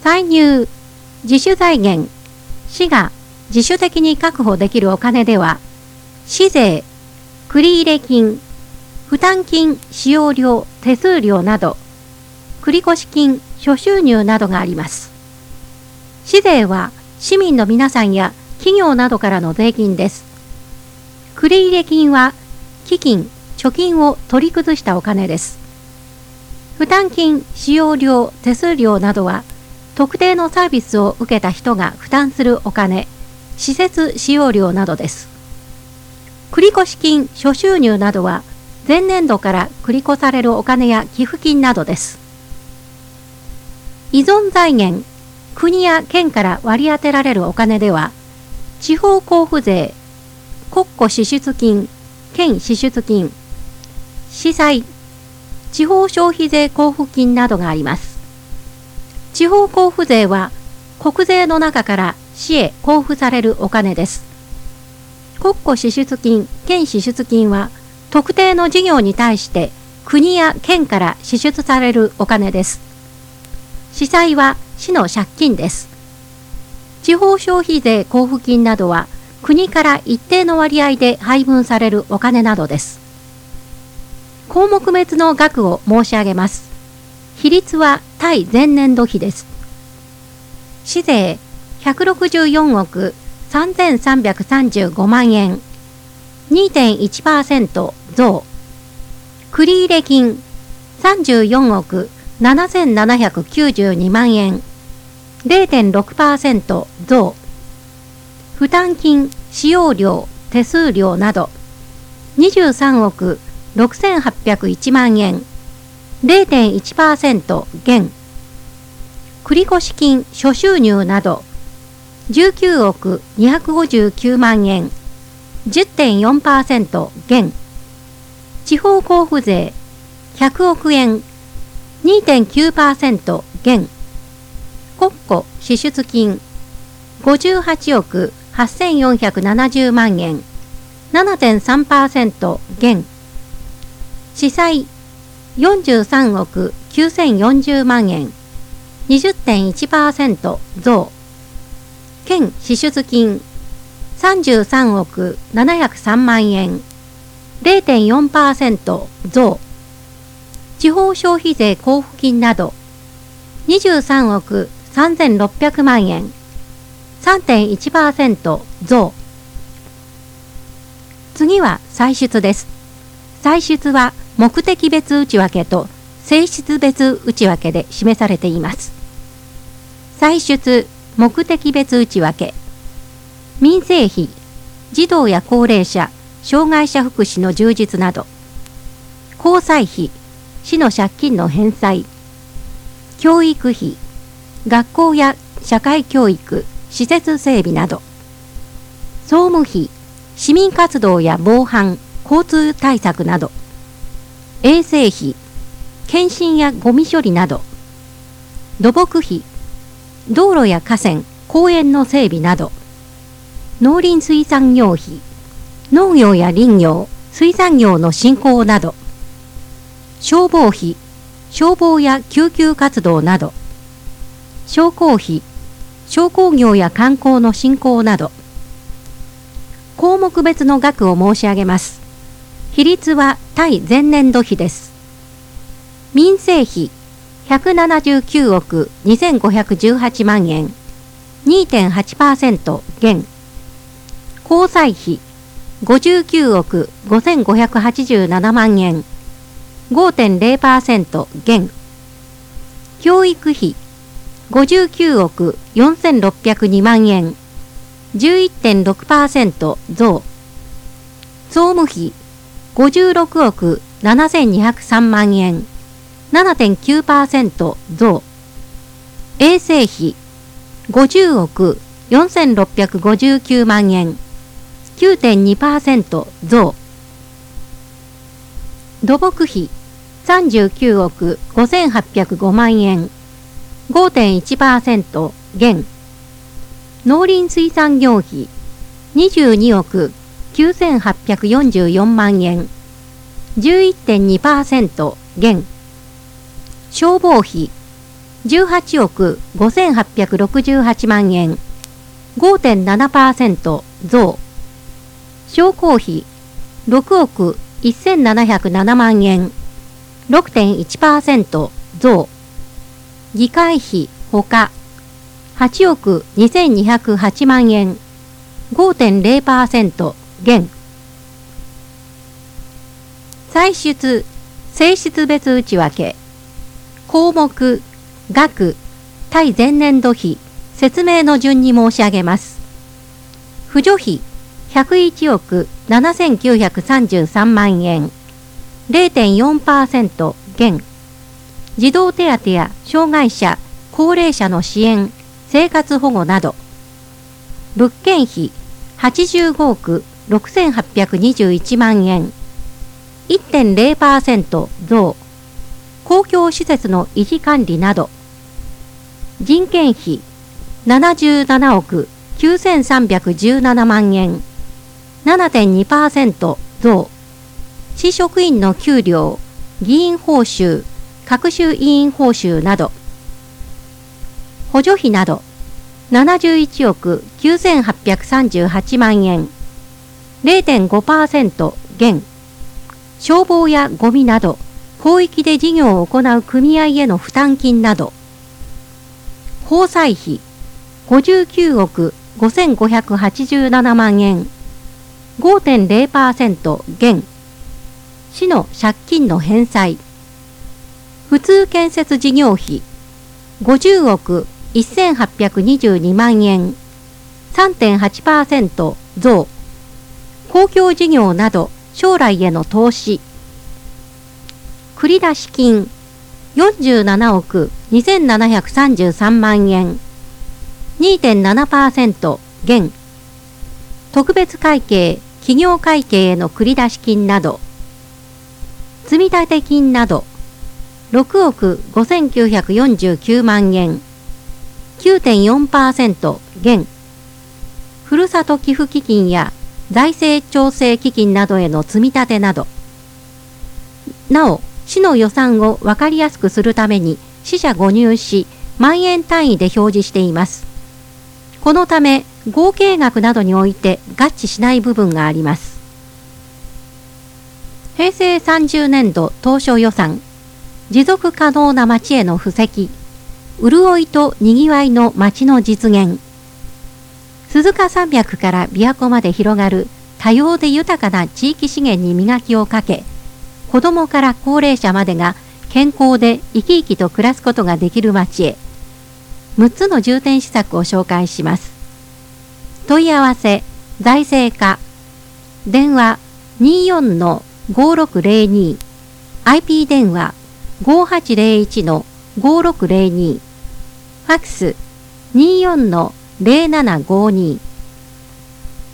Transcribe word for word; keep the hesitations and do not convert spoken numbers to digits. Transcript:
歳入、自主財源、市が自主的に確保できるお金では、市税、繰入金、負担金使用料手数料など、繰越金諸収入などがあります。市税は市民の皆さんや企業などからの税金です。繰入金は基金、貯金を取り崩したお金です。負担金使用料手数料などは特定のサービスを受けた人が負担するお金、施設使用料などです。繰越金諸収入などは前年度から繰り越されるお金や寄付金などです。依存財源、国や県から割り当てられるお金では、地方交付税、国庫支出金、県支出金、市債、地方消費税交付金などがあります。地方交付税は国税の中から市へ交付されるお金です。国庫支出金、県支出金は特定の事業に対して国や県から支出されるお金です。市債は市の借金です。地方消費税交付金などは国から一定の割合で配分されるお金などです。項目別の額を申し上げます。比率は対前年度比です。市税ひゃくろくじゅうよんおくさんぜんさんびゃくさんじゅうごまんえん、にてんいちパーセント 増。繰入金さんじゅうよんおくななせんななひゃくきゅうじゅうにまんえん、れいてんろくパーセント 増。負担金使用料手数料などにじゅうさんおくろくせんはっぴゃくいちまんえん、れいてんいちパーセント 減。繰越金諸収入などじゅうきゅうおくにひゃくごじゅうきゅうまんえん、じゅってんよんパーセント 減。地方交付税ひゃくおくえん、にてんきゅうパーセント 減。国庫支出金ごじゅうはちおくはっせんよんひゃくななじゅうまんえん、ななてんさんパーセント 減。市債よんじゅうさんおくきゅうせんよんじゅうまんえん、にじゅってんいちパーセント 増。県支出金さんじゅうさんおくななひゃくさんまんえん、れいてんよんパーセント 増。地方消費税交付金などにじゅうさんおくさんぜんろっぴゃくまんえん、さんてんいちパーセント 増。次は歳出です。歳出は目的別内訳と性質別内訳で示されています。歳出目的別内訳、民生費、児童や高齢者、障害者福祉の充実など、交際費、市の借金の返済、教育費、学校や社会教育、施設整備など、総務費、市民活動や防犯、交通対策など、衛生費、検診やゴミ処理など、土木費、道路や河川、公園の整備など、農林水産業費、農業や林業、水産業の振興など、消防費、消防や救急活動など、商工費、商工業や観光の振興など、項目別の額を申し上げます。比率は対前年度比です。民生費ひゃくななじゅうきゅうおくにせんごひゃくじゅうはちまんえん、にてんはちパーセント 減。交際費ごじゅうきゅうおくごせんごひゃくはちじゅうななまんえん、ごてんれいパーセント 減。教育費ごじゅうきゅうおくよんせんろっぴゃくにまんえん、じゅういってんろくパーセント 増。総務費ごじゅうろくおくななせんにひゃくさんまんえん、ななてんきゅうパーセント 増。衛生費ごじゅうおくよんせんろっぴゃくごじゅうきゅうまんえん、きゅうてんにパーセント 増。土木費さんじゅうきゅうおくごせんはっぴゃくごまんえん、ごてんいちパーセント 減。農林水産業費にじゅうにおくきゅうせんはっぴゃくよんじゅうよんまんえん、じゅういってんにパーセント 減。消防費じゅうはちおくごせんはっぴゃくろくじゅうはちまんえん、ごてんななパーセント 増。商工費ろくおくせんななひゃくななまんえん、ろくてんいちパーセント 増。議会費ほかはちおくにせんにひゃくはちまんえん、ごてんゼロパーセント 減。歳出性質別内訳項目額対前年度比説明の順に申し上げます。扶助費ひゃくいちおくななせんきゅうひゃくさんじゅうさんまんえん、れいてんよんパーセント 減。児童手当や障害者、高齢者の支援、生活保護など。物件費はちじゅうごおくろくせんはっぴゃくにじゅういちまんえん、いってんゼロパーセント 増。公共施設の維持管理など。人件費ななじゅうななおくきゅうせんさんびゃくじゅうななまんえん、ななてんにパーセント 増。市職員の給料、議員報酬、各種委員報酬など。補助費などななじゅういちおくきゅうせんはっぴゃくさんじゅうはちまんえん、れいてんごパーセント 減。消防やゴミなど広域で事業を行う組合への負担金など。法裁費ごじゅうきゅうおくごせんごひゃくはちじゅうななまんえん、ごてんゼロパーセント 減。市の借金の返済。普通建設事業費ごじゅうおくせんはっぴゃくにじゅうにまんえん、さんてんはちパーセント 増。公共事業など将来への投資。繰出金よんじゅうななおくにせんななひゃくさんじゅうさんまんえん、にてんななパーセント 減。特別会計、企業会計への繰出金など。積立金などろくおくごせんきゅうひゃくよんじゅうきゅうまんえん、きゅうてんよんパーセント 減。ふるさと寄付基金や財政調整基金などへの積み立てなど。なお、市の予算を分かりやすくするために四捨五入し、万円単位で表示しています。このため、合計額などにおいて合致しない部分があります。へいせいさんじゅうねんど当初予算、持続可能な町への布石、潤いとにぎわいの町の実現。鈴鹿山脈から琵琶湖まで広がる多様で豊かな地域資源に磨きをかけ、子どもから高齢者までが健康で生き生きと暮らすことができる町へ。むっつの重点施策を紹介します。問い合わせ、財政課。電話 にじゅうよんのごろくぜろに、アイピー 電話 ごはちぜろいちのごろくぜろに、ファックス にじゅうよんのぜろななごに。